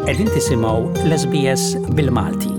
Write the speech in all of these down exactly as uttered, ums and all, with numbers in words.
Qegħdin tisimgħu l-S B S bil-Malti.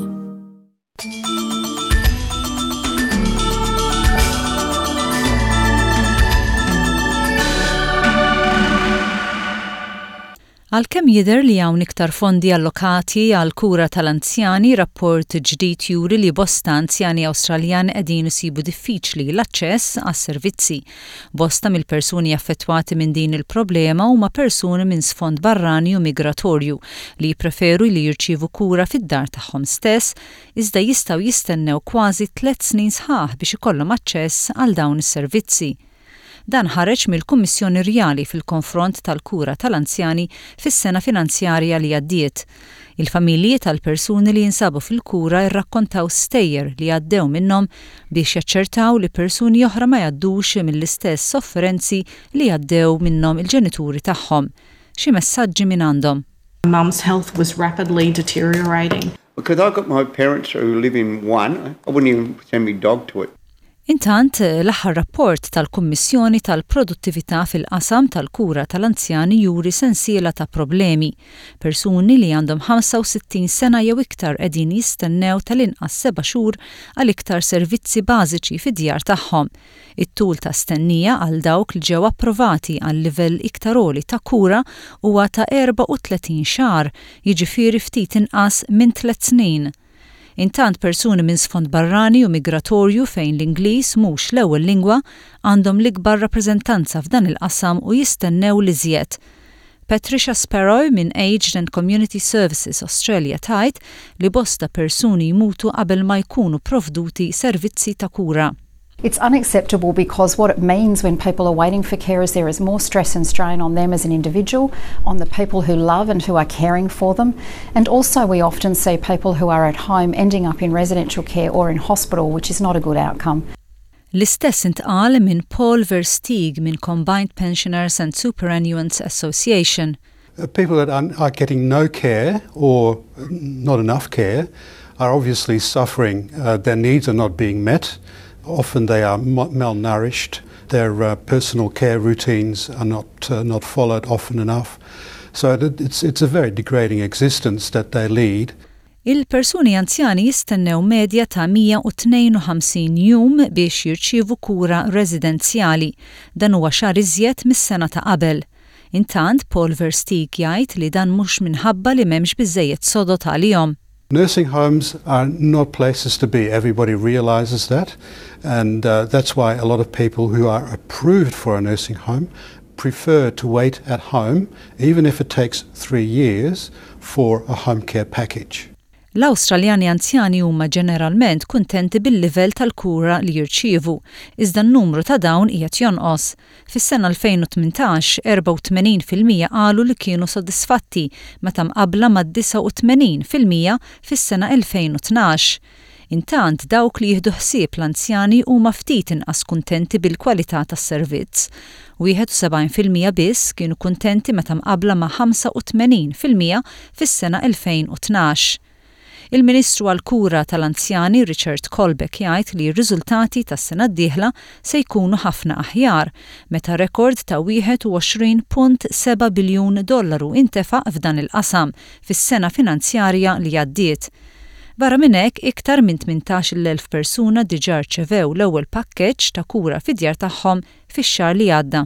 Għalkemm jidher li hawn iktar fondi allokati għal kura tal-anzjani, rapport ġdid juri li bosta anzjani Awstraljan qegħdin isibu diffiċli l-aċċess għas-servizzi. Bosta mill-persuni affettwati minn din il-problema huma persuni minn sfond barrani u migratorju li jippreferu li jirċievu kura fid-dar tagħhom stess, iżda jistgħu jistennew kważi tliet snin sħaħ biex ikollhom aċċess għal dawn is-servizzi. Dan ħareġ mill-Kummissjoni Rjali fil-konfront tal-kura tal-anzjani fis-sena finanzjarja li għaddiet. Il-familji tal-persuni li jinsabu fil-kura rrakkontaw stejjer li għaddew minnhom biex jaċċertaw li persuni oħra ma jgħaddux mill-istess sofferenzi li għaddew minnhom il-ġenituri tagħhom. Xi messaġġi minn għandhom. Mum's health was rapidly deteriorating. Because I've got my parents who live in one, I wouldn't even send my dog to it. Intant, l-aħħar rapport tal-Kummissjoni tal-Produttività fil-qasam tal-kura tal-anzjani juri sensiela ta' problemi. Persuni li għandhom ħamsa u sittin sena jew iktar qegħdin jistennew tal-inqas seba' xhur għal iktar servizzi bażiċi fid-djar tagħhom. It-tul ta' stennija għal dawk li ġew approvati għal livell iktar għoli ta' kura huwa ta' erba' u tletin xahar, jiġifieri ftit inqas minn tliet snin. Intant persuni minn sfond barrani u migratorju fejn l-Ingliż mhux l-ewwel lingwa għandhom l-ikbar rappreżentanza f'dan il-qasam u jistennew li żjed. Patricia Sparrow minn Aged and Community Services Australia tgħid li bosta persuni jmutu qabel ma jkunu provduti servizzi ta' kura. It's unacceptable because what it means when people are waiting for care is there is more stress and strain on them as an individual, on the people who love and who are caring for them, and also we often see people who are at home ending up in residential care or in hospital, which is not a good outcome. L-istess intqal minn Paul Versteeg minn Combined Pensioners and Superannuants Association. Uh, people that are, are getting no care or not enough care are obviously suffering. Uh, their needs are not being met. Often they are malnourished. Their uh, personal care routines are not uh, not followed often enough. So it's it's a very degrading existence that they lead. Il-persuni anzjani jistennew medja ta' mija u tnejn u ħamsin jum biex jirċievu kura residenzjali. Dan huwa xahar iżjed mis-sena ta' qabel. Intant Paul Versteeg jgħid li dan mhux minħabba li m'hemmx biżżejjed sodod għalihom. Nursing homes are not places to be. Everybody realises that, and uh, that's why a lot of people who are approved for a nursing home prefer to wait at home, even if it takes three years, for a home care package. L-Awstraljani anzjani huma ġeneralment kuntenti bil-livell tal-kura li jirċievu, iżda n-numru ta' dawn qiegħed jonqos. Fis-sena twenty eighteen, eighty-eight fil-mija qalu li kienu sodisfatti meta mqabbla mad-tminja u tmaniin fil-mija fis-sena twenty twelve. Intant dawk li jieħdu ħsieb l-anzjani huma ftit inqas kuntenti bil-kwalità tas-servizz. seventy-one fil-mija biss kienu kuntenti meta mqabbla ma' eighty-five fil-mija fis-sena twenty twelve. Il-Ministru għall-Kura tal-Anzjani Richard Colbeck jgħid li r-riżultati tas-sena d-dieħla se jkunu ħafna aħjar, meta rekord ta' twenty-one punt seven biljun dollaru intefaq f'dan il-qasam fis-sena finanzjarja li għaddiet. Barra minn hekk iktar minn eighteen elf persuna diġà rċevew l-ewwel pakkeġġ ta' kura fid-djar tagħhom fix-xahar li għadda.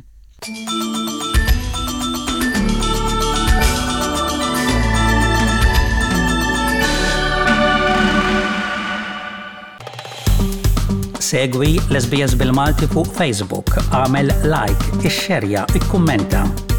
Segwi l-S B S bil-Malti fuq Facebook, għamel like, ixxerja, ikkummenta.